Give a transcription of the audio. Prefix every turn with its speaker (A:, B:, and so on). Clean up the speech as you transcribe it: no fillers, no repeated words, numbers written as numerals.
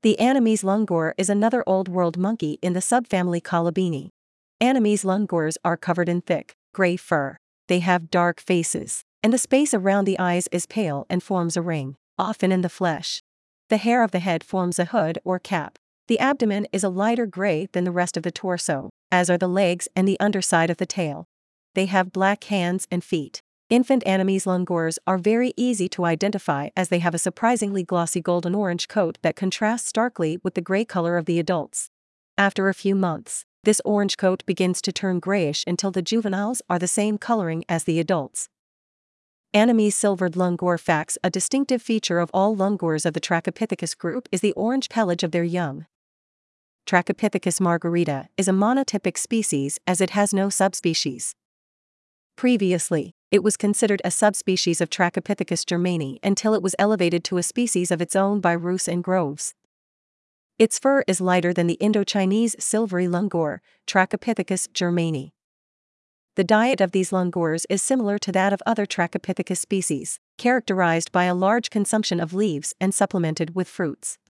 A: The Annamese langur is another Old World monkey in the subfamily Colobini. Annamese langurs are covered in thick, gray fur. They have dark faces, and the space around the eyes is pale and forms a ring, often in the flesh. The hair of the head forms a hood or cap. The abdomen is a lighter gray than the rest of the torso, as are the legs and the underside of the tail. They have black hands and feet. Infant Annamese langurs are very easy to identify as they have a surprisingly glossy golden-orange coat that contrasts starkly with the gray color of the adults. After a few months, this orange coat begins to turn grayish until the juveniles are the same coloring as the adults. Annamese silvered langur facts. A distinctive feature of all langurs of the Trachypithecus group is the orange pelage of their young. Trachypithecus margarita is a monotypic species as it has no subspecies. Previously, it was considered a subspecies of Trachypithecus germani until it was elevated to a species of its own by Roos and Groves. Its fur is lighter than the Indo-Chinese silvery langur, Trachypithecus germani. The diet of these langurs is similar to that of other Trachypithecus species, characterized by a large consumption of leaves and supplemented with fruits.